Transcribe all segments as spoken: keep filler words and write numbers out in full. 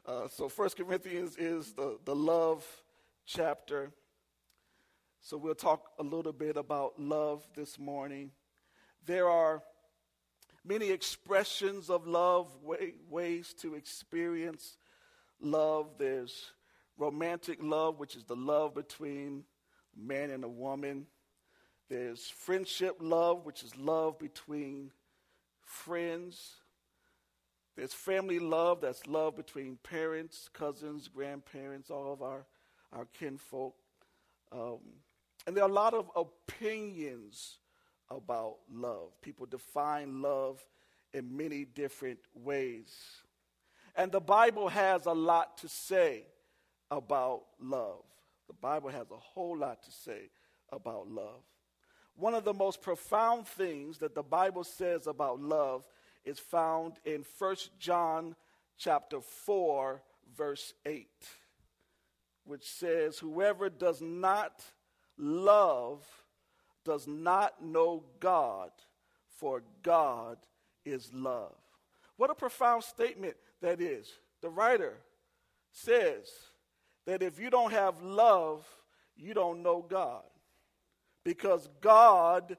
Uh, so First Corinthians is the, the love chapter. So we'll talk a little bit about love this morning. There are many expressions of love, way, ways to experience love. There's romantic love, which is the love between a man and a woman. There's friendship love, which is love between friends. There's family love, that's love between parents, cousins, grandparents, all of our, our kinfolk. Um, and there are a lot of opinions about love. People define love in many different ways. And the Bible has a lot to say about love. The Bible has a whole lot to say about love. One of the most profound things that the Bible says about love is found in First John chapter four, verse eight, which says, whoever does not love does not know God, for God is love. What a profound statement that is. The writer says that if you don't have love, you don't know God, because God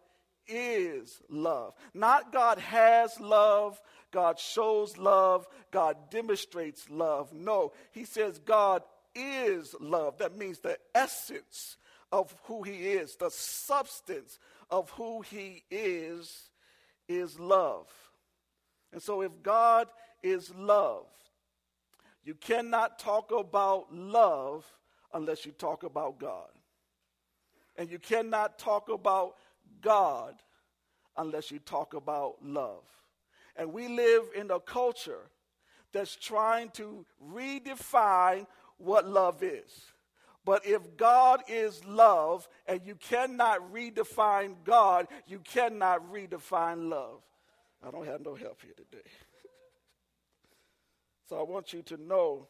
is love. Not God has love, God shows love, God demonstrates love. No, he says God is love. That means the essence of who he is, the substance of who he is, is love. And so if God is love, you cannot talk about love unless you talk about God. And you cannot talk about God unless you talk about love. And we live in a culture that's trying to redefine what love is. But if God is love and you cannot redefine God, you cannot redefine love. I don't have no help here today. So I want you to know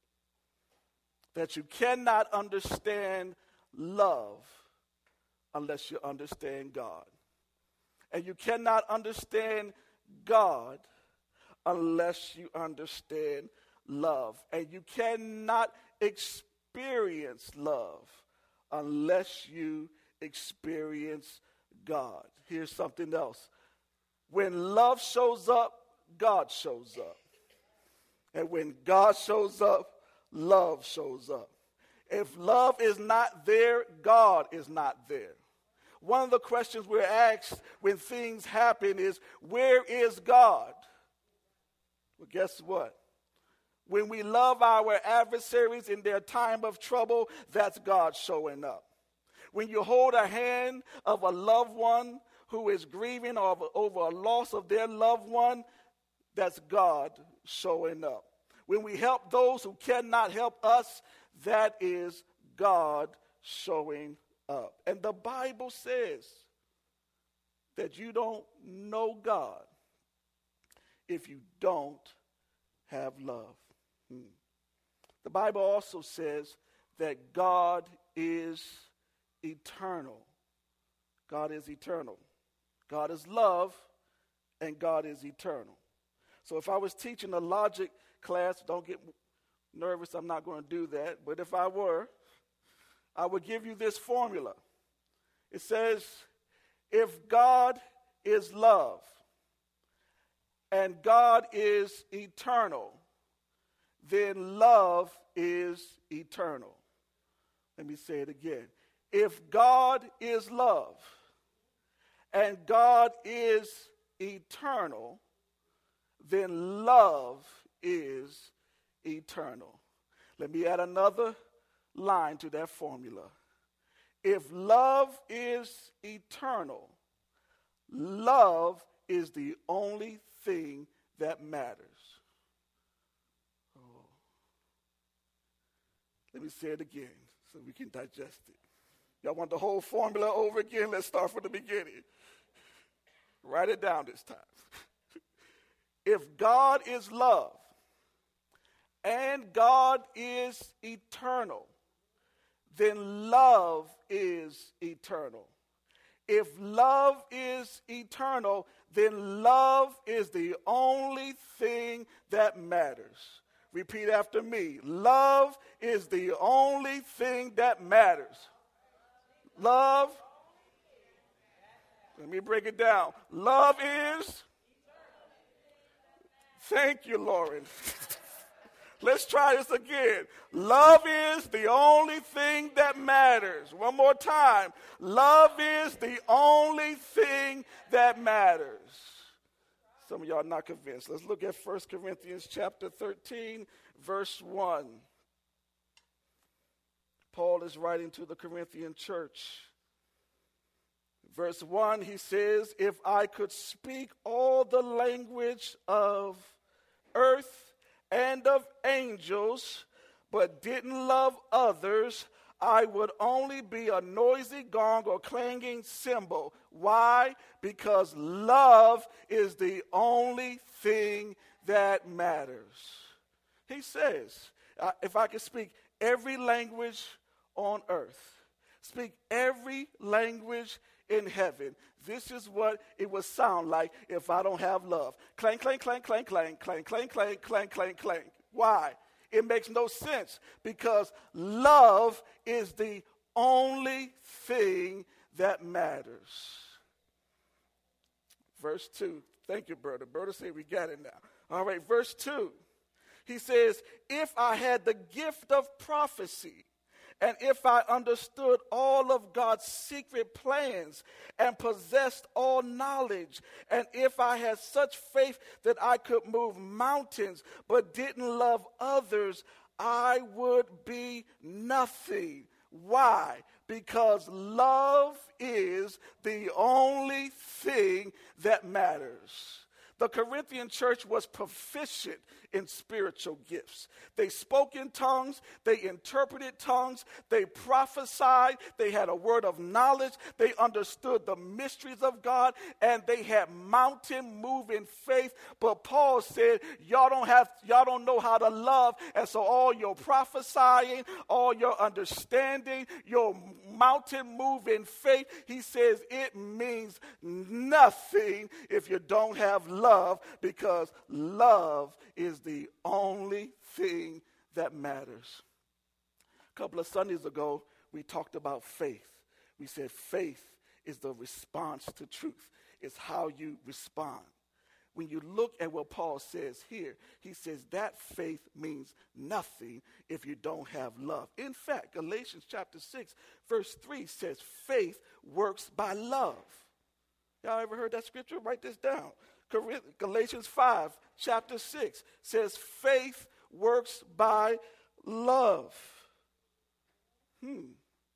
that you cannot understand love unless you understand God. And you cannot understand God unless you understand love. And you cannot experience love unless you experience God. Here's something else. When love shows up, God shows up. And when God shows up, love shows up. If love is not there, God is not there. One of the questions we're asked when things happen is, where is God? Well, guess what? When we love our adversaries in their time of trouble, that's God showing up. When you hold a hand of a loved one who is grieving over, over a loss of their loved one, that's God showing up. When we help those who cannot help us, that is God showing up. And the Bible says that you don't know God if you don't have love. Hmm. The Bible also says that God is eternal. God is eternal. God is love, and God is eternal. So if I was teaching a logic class, don't get nervous, I'm not going to do that. But if I were, I would give you this formula. It says, if God is love and God is eternal, then love is eternal. Let me say it again. If God is love and God is eternal, then love is eternal. Let me add another line to that formula. If love is eternal, love is the only thing that matters. Oh. Let me say it again so we can digest it. Y'all want the whole formula over again? Let's start from the beginning. Write it down this time. If God is love and God is eternal, then love is eternal. If love is eternal, then love is the only thing that matters. Repeat after me. Love is the only thing that matters. Love. Let me break it down. Love is. Thank you, Lauren. Let's try this again. Love is the only thing that matters. One more time. Love is the only thing that matters. Some of y'all are not convinced. Let's look at First Corinthians chapter thirteen, verse one. Paul is writing to the Corinthian church. Verse one, he says, if I could speak all the language of earth and of angels, but didn't love others, I would only be a noisy gong or clanging cymbal. Why? Because love is the only thing that matters. He says, uh, if I could speak every language on earth, speak every language in heaven, this is what it would sound like if I don't have love. Clang, clang, clang, clang, clang, clang, clang, clang, clang, clang, clang. Why? It makes no sense because love is the only thing that matters. Verse two. Thank you, Berta. Berta said we got it now. All right, verse two. He says, if I had the gift of prophecy, and if I understood all of God's secret plans and possessed all knowledge, and if I had such faith that I could move mountains but didn't love others, I would be nothing. Why? Because love is the only thing that matters. The Corinthian church was proficient in spiritual gifts. They spoke in tongues, they interpreted tongues, they prophesied, they had a word of knowledge, they understood the mysteries of God, and they had mountain moving faith. But Paul said, y'all don't have, y'all don't know how to love, and so all your prophesying, all your understanding, your mountain moving faith, he says it means nothing if you don't have love. Love, because love is the only thing that matters. A couple of Sundays ago, we talked about faith. We said faith is the response to truth. It's how you respond. When you look at what Paul says here, he says that faith means nothing if you don't have love. In fact, Galatians chapter six, verse three says faith works by love. Y'all ever heard that scripture? Write this down. Galatians five, chapter six says faith works by love. Hmm.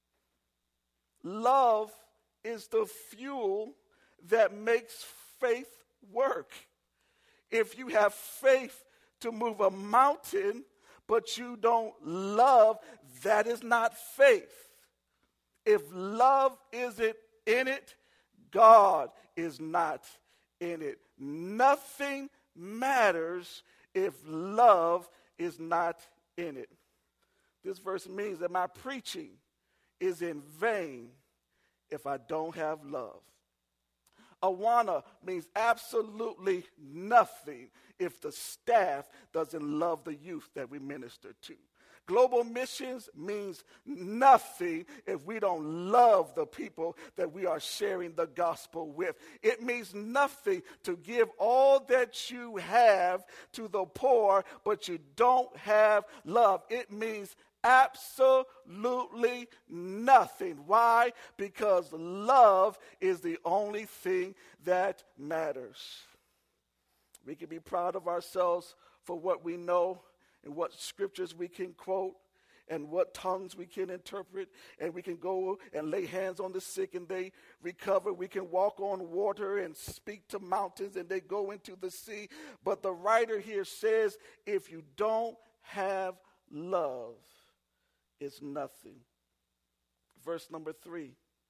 Love is the fuel that makes faith work. If you have faith to move a mountain, but you don't love, that is not faith. If love isn't in it, God is not in it. Nothing matters if love is not in it. This verse means that my preaching is in vain if I don't have love. Awana means absolutely nothing if the staff doesn't love the youth that we minister to. Global missions means nothing if we don't love the people that we are sharing the gospel with. It means nothing to give all that you have to the poor, but you don't have love. It means absolutely nothing. Why? Because love is the only thing that matters. We can be proud of ourselves for what we know and what scriptures we can quote and what tongues we can interpret, and we can go and lay hands on the sick and they recover. We can walk on water and speak to mountains and they go into the sea. But the writer here says, if you don't have love, it's nothing. Verse number three.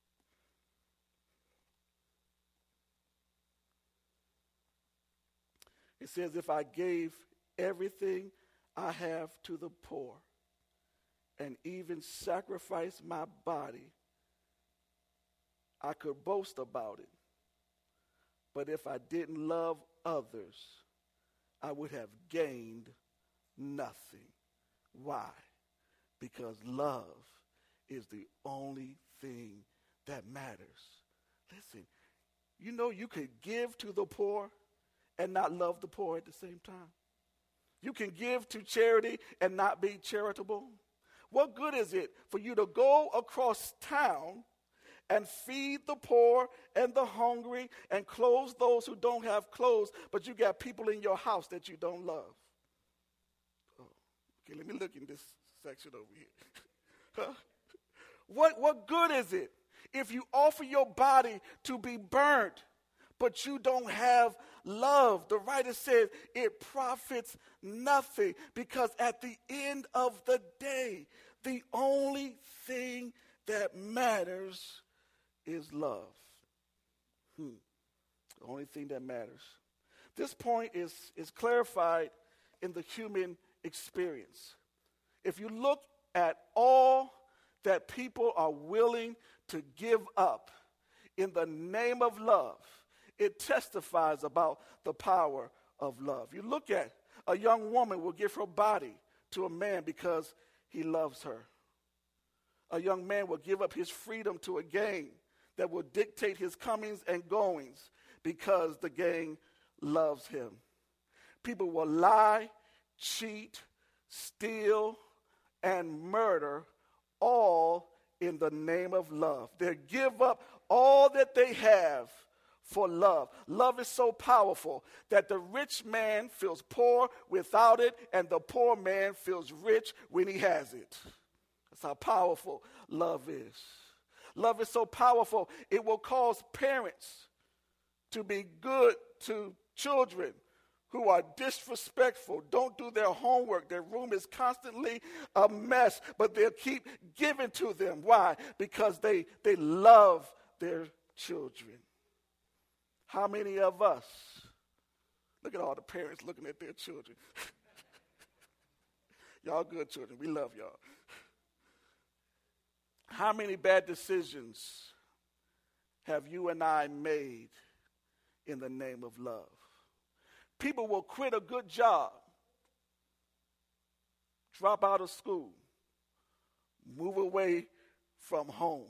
It says, if I gave everything I have to the poor and even sacrifice my body, I could boast about it. But if I didn't love others, I would have gained nothing. Why? Because love is the only thing that matters. Listen, you know you could give to the poor and not love the poor at the same time. You can give to charity and not be charitable. What good is it for you to go across town and feed the poor and the hungry and clothe those who don't have clothes, but you got people in your house that you don't love? Oh, okay, let me look in this section over here. Huh? What, what good is it if you offer your body to be burnt, but you don't have love? The writer said it profits nothing, because at the end of the day, the only thing that matters is love. Hmm. The only thing that matters. This point is, is clarified in the human experience. If you look at all that people are willing to give up in the name of love, it testifies about the power of love. You look at a young woman will give her body to a man because he loves her. A young man will give up his freedom to a gang that will dictate his comings and goings because the gang loves him. People will lie, cheat, steal, and murder, all in the name of love. They give up all that they have for love. Love is so powerful that the rich man feels poor without it, and the poor man feels rich when he has it. That's how powerful love is. Love is so powerful, it will cause parents to be good to children who are disrespectful, don't do their homework, their room is constantly a mess, but they'll keep giving to them. Why? Because they, they love their children. How many of us, look at all the parents looking at their children. Y'all good children, we love y'all. How many bad decisions have you and I made in the name of love? People will quit a good job, drop out of school, move away from home,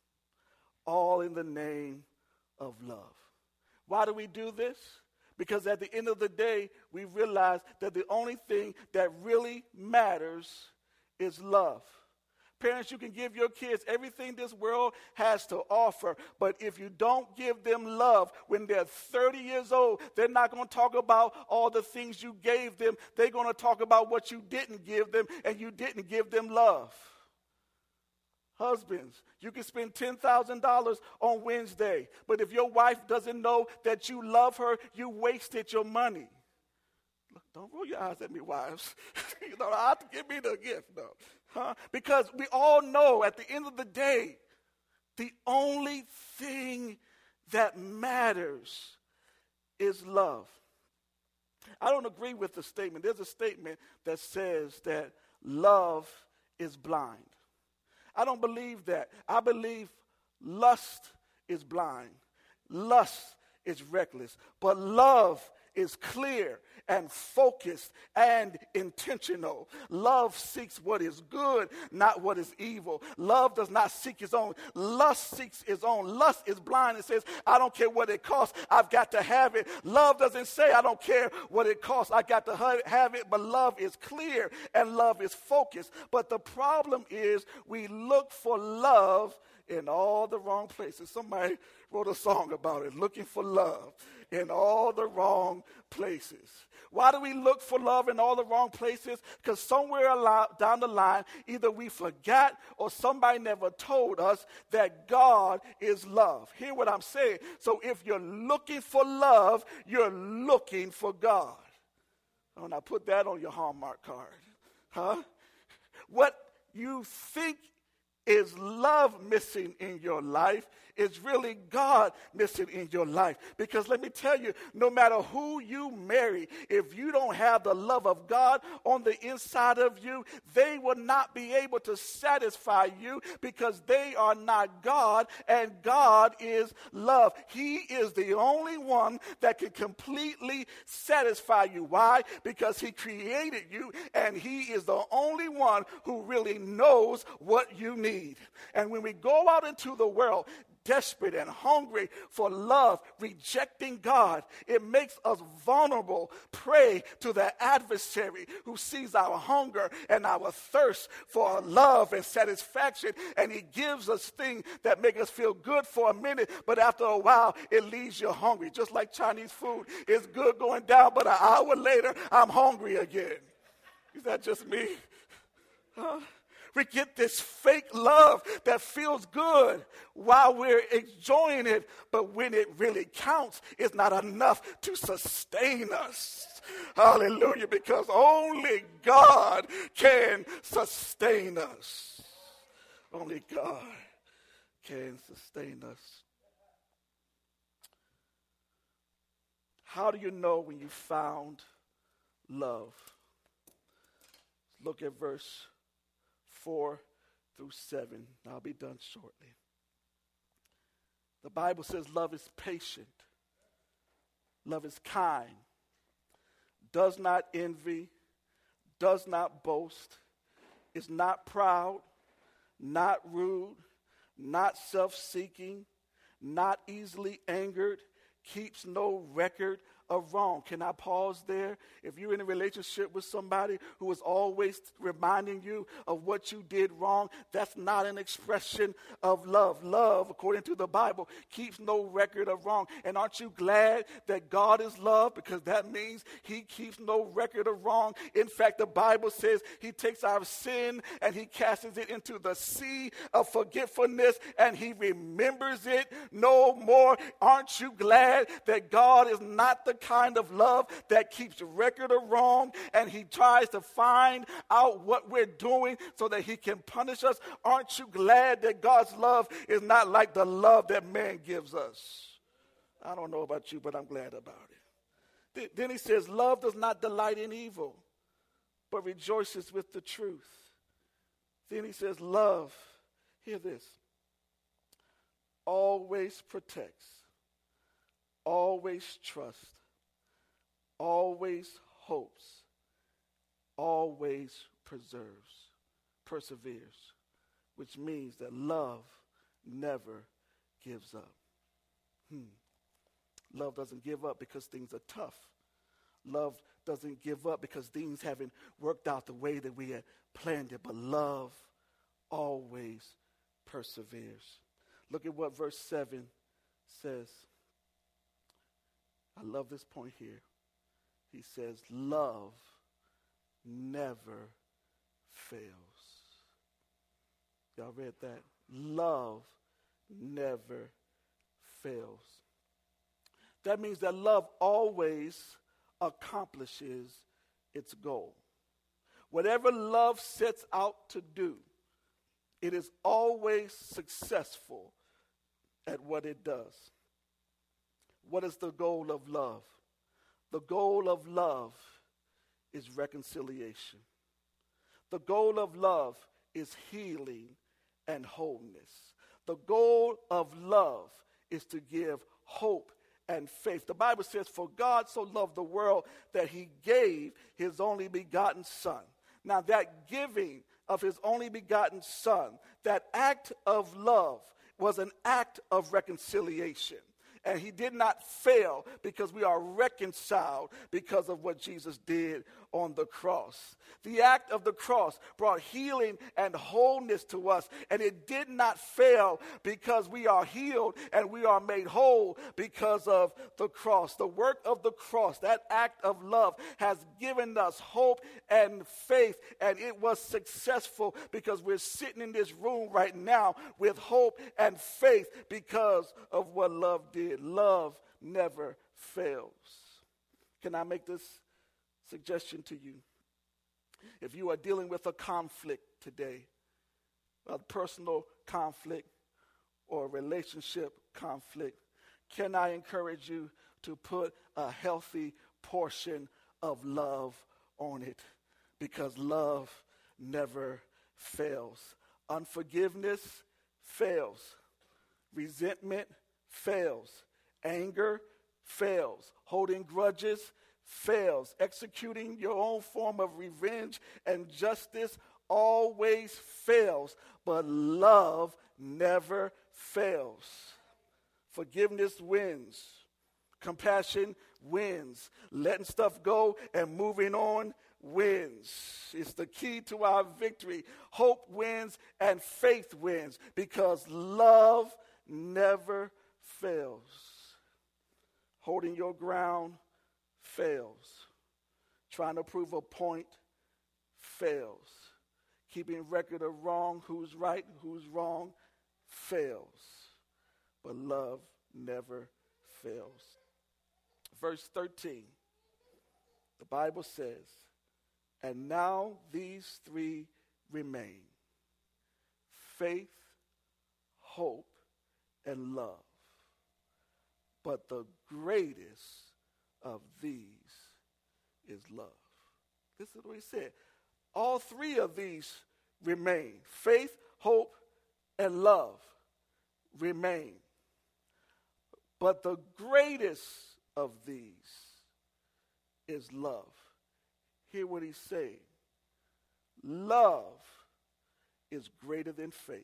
all in the name of love. Why do we do this? Because at the end of the day, we realize that the only thing that really matters is love. Parents, you can give your kids everything this world has to offer, but if you don't give them love when they're thirty years old, they're not going to talk about all the things you gave them. They're going to talk about what you didn't give them, and you didn't give them love. Husbands, you can spend ten thousand dollars on Wednesday, but if your wife doesn't know that you love her, you wasted your money. Look, don't roll your eyes at me, wives. You don't have to give me the gift, no. Huh? Because we all know at the end of the day, the only thing that matters is love. I don't agree with the statement. There's a statement that says that love is blind. I don't believe that. I believe lust is blind. Lust is reckless. But love is clear and focused and intentional. Love seeks what is good, not what is evil. Love does not seek its own. Lust seeks its own. Lust is blind and says, I don't care what it costs, I've got to have it. Love doesn't say, I don't care what it costs, I got to have it. But love is clear and love is focused. But the problem is we look for love in all the wrong places. Somebody wrote a song about it, looking for love in all the wrong places. Why do we look for love in all the wrong places? Because somewhere down the line, either we forgot or somebody never told us that God is love. Hear what I'm saying? So if you're looking for love, you're looking for God. Oh, now put that on your Hallmark card. Huh? What you think is love missing in your life? Is really God missing in your life? Because let me tell you, no matter who you marry, if you don't have the love of God on the inside of you, they will not be able to satisfy you, because they are not God, and God is love. He is the only one that can completely satisfy you. Why? Because he created you, and he is the only one who really knows what you need. And when we go out into the world, desperate and hungry for love, rejecting God, it makes us vulnerable, prey to the adversary who sees our hunger and our thirst for love and satisfaction, and he gives us things that make us feel good for a minute, but after a while it leaves you hungry. Just like Chinese food, it's good going down, but an hour later I'm hungry again. Is that just me? Huh? We get this fake love that feels good while we're enjoying it, but when it really counts, it's not enough to sustain us. Hallelujah, because only God can sustain us. Only God can sustain us. How do you know when you found love? Look at verse four through seven. I'll be done shortly. The Bible says love is patient. Love is kind. Does not envy. Does not boast. Is not proud. Not rude. Not self-seeking. Not easily angered. Keeps no record of wrong. Can I pause there? If you're in a relationship with somebody who is always reminding you of what you did wrong, that's not an expression of love. Love, according to the Bible, keeps no record of wrong. And aren't you glad that God is love? Because that means he keeps no record of wrong. In fact, the Bible says he takes our sin and he casts it into the sea of forgetfulness, and he remembers it no more. Aren't you glad that God is not the kind of love that keeps record of wrong, and he tries to find out what we're doing so that he can punish us? Aren't you glad that God's love is not like the love that man gives us? I don't know about you, but I'm glad about it. Th- then he says, love does not delight in evil, but rejoices with the truth. Then he says, love, hear this, always protects, always trusts, always hopes, always preserves, perseveres, which means that love never gives up. Hmm. Love doesn't give up because things are tough. Love doesn't give up because things haven't worked out the way that we had planned it, but love always perseveres. Look at what verse seven says. I love this point here. He says, love never fails. Y'all read that? Love never fails. That means that love always accomplishes its goal. Whatever love sets out to do, it is always successful at what it does. What is the goal of love? The goal of love is reconciliation. The goal of love is healing and wholeness. The goal of love is to give hope and faith. The Bible says, for God so loved the world that he gave his only begotten son. Now that giving of his only begotten son, that act of love was an act of reconciliation. And he did not fail because we are reconciled because of what Jesus did on the cross. The act of the cross brought healing and wholeness to us, and it did not fail because we are healed and we are made whole because of the cross. The work of the cross, that act of love, has given us hope and faith, and it was successful because we're sitting in this room right now with hope and faith because of what love did. Love never fails. Can I make this suggestion to you? If you are dealing with a conflict today, a personal conflict or a relationship conflict, can I encourage you to put a healthy portion of love on it? Because love never fails. Unforgiveness fails. Resentment fails. Anger fails. Holding grudges fails. Executing your own form of revenge and justice always fails. But love never fails. Forgiveness wins. Compassion wins. Letting stuff go and moving on wins. It's the key to our victory. Hope wins and faith wins because love never fails. Holding your ground fails. Trying to prove a point fails. Keeping record of wrong, who's right, who's wrong, fails. But love never fails. Verse thirteen, the Bible says, and now these three remain: faith, hope, and love. But the greatest of these is love. This is what he said. All three of these remain. Faith, hope, and love remain. But the greatest of these is love. Hear what he's saying. Love is greater than faith.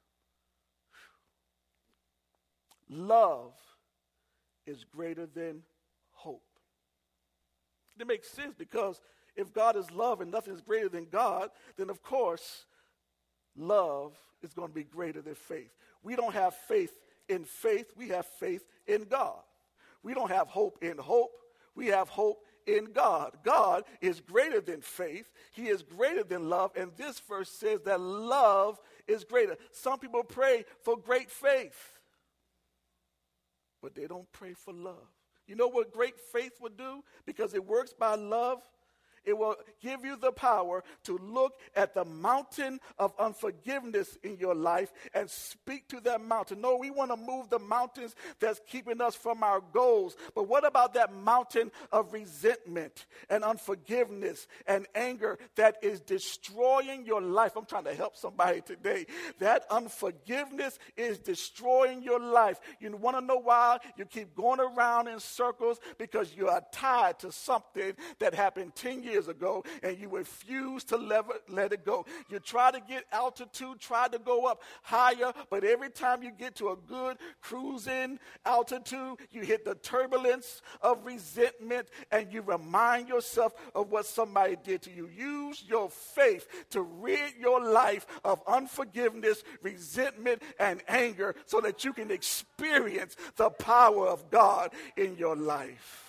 Love is greater than hope. It makes sense because if God is love and nothing is greater than God, then of course love is going to be greater than faith. We don't have faith in faith, we have faith in God. We don't have hope in hope, we have hope in God. God is greater than faith. He is greater than love. And this verse says that love is greater. Some people pray for great faith, but they don't pray for love. You know what great faith would do? Because it works by love. It will give you the power to look at the mountain of unforgiveness in your life and speak to that mountain. No, we want to move the mountains that's keeping us from our goals. But what about that mountain of resentment and unforgiveness and anger that is destroying your life? I'm trying to help somebody today. That unforgiveness is destroying your life. You want to know why? You keep going around in circles because you are tied to something that happened ten years ago and you refuse to let, let it go. You try to get altitude, try to go up higher, but every time you get to a good cruising altitude, you hit the turbulence of resentment and you remind yourself of what somebody did to you. Use your faith to rid your life of unforgiveness, resentment, and anger so that you can experience the power of God in your life.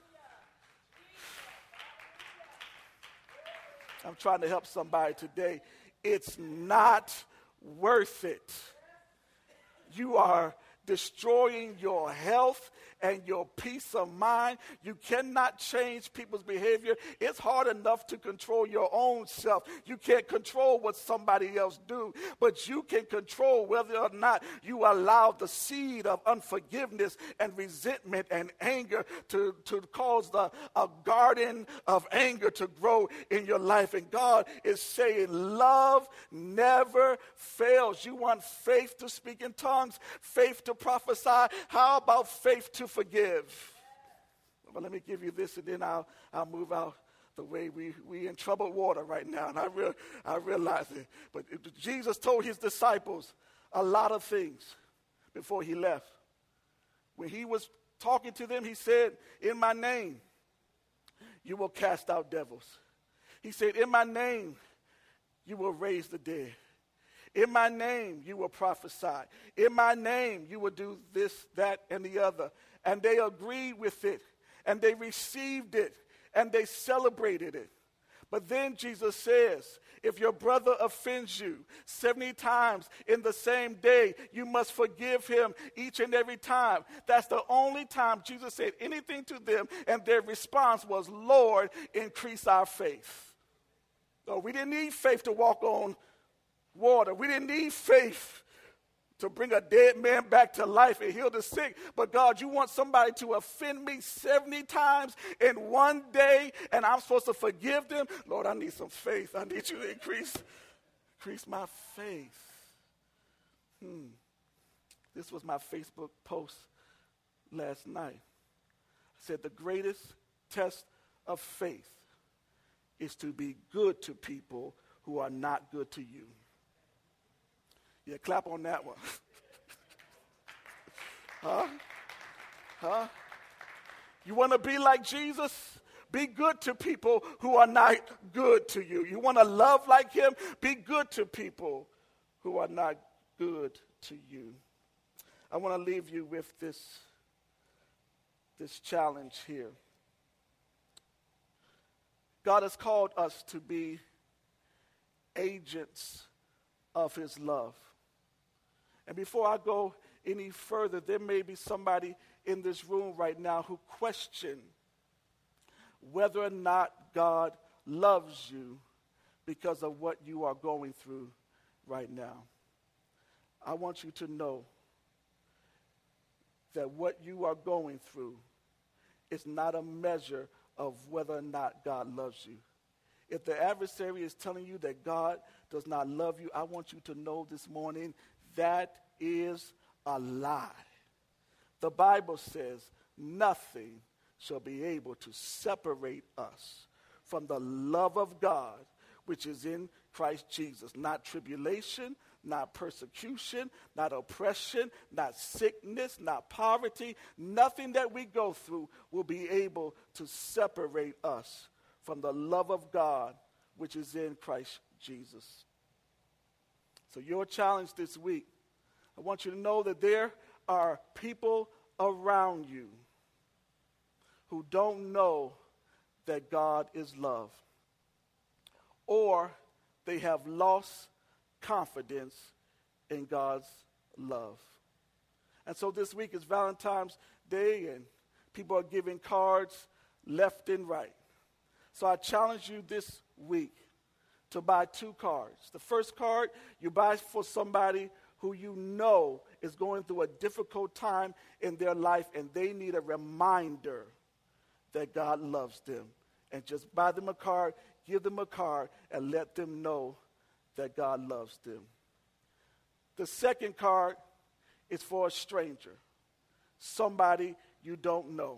I'm trying to help somebody today. It's not worth it. You are destroying your health and your peace of mind. You cannot change people's behavior. It's hard enough to control your own self. You can't control what somebody else do, but you can control whether or not you allow the seed of unforgiveness and resentment and anger to, to cause the, a garden of anger to grow in your life. And God is saying love never fails. You want faith to speak in tongues, faith to prophesy. How about faith to forgive? Well, let me give you this, and then I'll I'll move out the way. We we in troubled water right now, and I real I realize it. But it, Jesus told his disciples a lot of things before he left. When he was talking to them, he said, "In my name, you will cast out devils." He said, "In my name, you will raise the dead. In my name, you will prophesy. In my name, you will do this, that, and the other." And they agreed with it, and they received it, and they celebrated it. But then Jesus says, if your brother offends you seventy times in the same day, you must forgive him each and every time. That's the only time Jesus said anything to them, and their response was, "Lord, increase our faith." No, we didn't need faith to walk on water. We didn't need faith to bring a dead man back to life and heal the sick. But God, you want somebody to offend me seventy times in one day, and I'm supposed to forgive them? Lord, I need some faith. I need you to increase, increase my faith. Hmm. This was my Facebook post last night. I said, the greatest test of faith is to be good to people who are not good to you. Yeah, clap on that one. Huh? Huh? You want to be like Jesus? Be good to people who are not good to you. You want to love like him? Be good to people who are not good to you. I want to leave you with this, this challenge here. God has called us to be agents of his love. And before I go any further, there may be somebody in this room right now who question whether or not God loves you because of what you are going through right now. I want you to know that what you are going through is not a measure of whether or not God loves you. If the adversary is telling you that God does not love you, I want you to know this morning that is a lie. The Bible says nothing shall be able to separate us from the love of God which is in Christ Jesus. Not tribulation, not persecution, not oppression, not sickness, not poverty. Nothing that we go through will be able to separate us from the love of God which is in Christ Jesus. So your challenge this week, I want you to know that there are people around you who don't know that God is love, or they have lost confidence in God's love. And so this week is Valentine's Day, and people are giving cards left and right. So I challenge you this week to buy two cards. The first card you buy for somebody who you know is going through a difficult time in their life, and they need a reminder that God loves them. And just buy them a card, give them a card, and let them know that God loves them. The second card is for a stranger, somebody you don't know.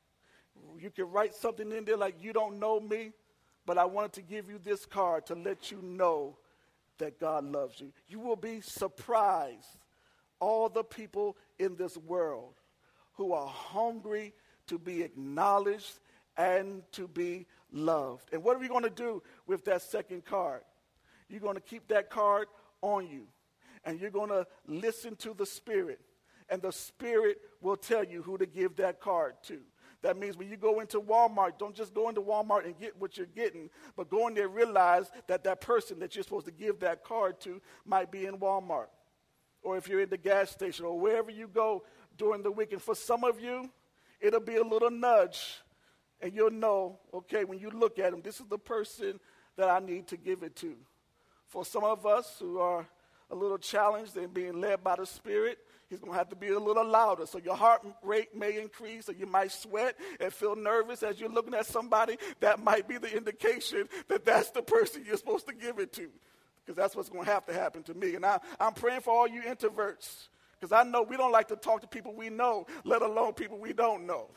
You can write something in there like, you don't know me, but I wanted to give you this card to let you know that God loves you. You will be surprised, all the people in this world who are hungry to be acknowledged and to be loved. And what are we going to do with that second card? You're going to keep that card on you, and you're going to listen to the Spirit, and the Spirit will tell you who to give that card to. That means when you go into Walmart, don't just go into Walmart and get what you're getting, but go in there and realize that that person that you're supposed to give that card to might be in Walmart. Or if you're in the gas station or wherever you go during the week. And for some of you, it'll be a little nudge, and you'll know, okay, when you look at them, this is the person that I need to give it to. For some of us who are a little challenged and being led by the Spirit, he's going to have to be a little louder. So your heart rate may increase, or you might sweat and feel nervous as you're looking at somebody. That might be the indication that that's the person you're supposed to give it to, because that's what's going to have to happen to me. And I, I'm praying for all you introverts, because I know we don't like to talk to people we know, let alone people we don't know.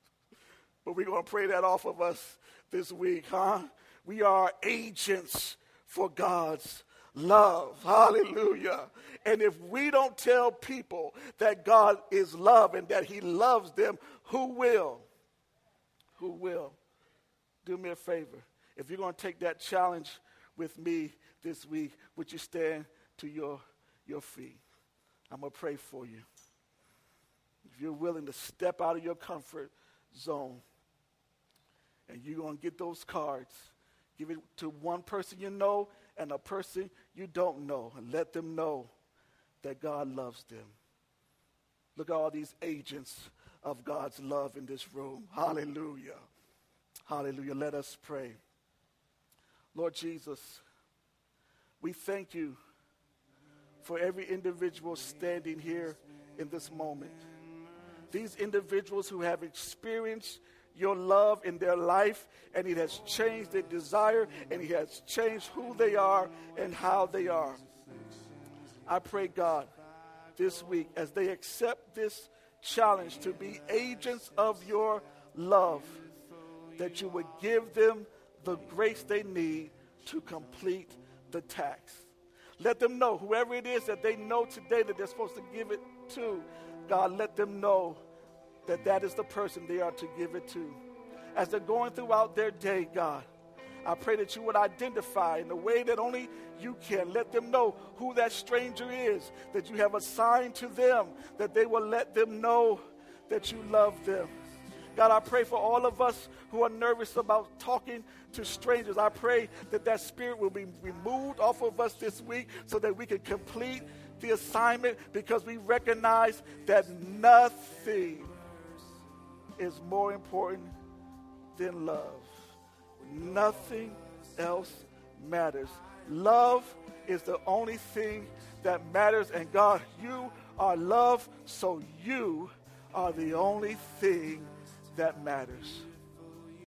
But we're going to pray that off of us this week, huh? We are agents for God's love. Hallelujah. And if we don't tell people that God is love and that he loves them, who will? Who will? Do me a favor. If you're going to take that challenge with me this week, would you stand to your, your feet? I'm going to pray for you. If you're willing to step out of your comfort zone, and you're going to get those cards, give it to one person you know and a person you don't know, and let them know that God loves them. Look at all these agents of God's love in this room. Hallelujah. Hallelujah. Let us pray. Lord Jesus, we thank you for every individual standing here in this moment. These individuals who have experienced your love in their life, and it has changed their desire, and it has changed who they are and how they are. I pray, God, this week, as they accept this challenge to be agents of your love, that you would give them the grace they need to complete the task. Let them know, whoever it is that they know today that they're supposed to give it to, God, let them know that that is the person they are to give it to. As they're going throughout their day, God, I pray that you would identify in the way that only you can. Let them know who that stranger is that you have assigned to them, that they will let them know that you love them. God, I pray for all of us who are nervous about talking to strangers. I pray that that spirit will be removed off of us this week so that we can complete the assignment, because we recognize that nothing is more important than love. Nothing else matters. Love is the only thing that matters. And God, you are love, so you are the only thing that matters.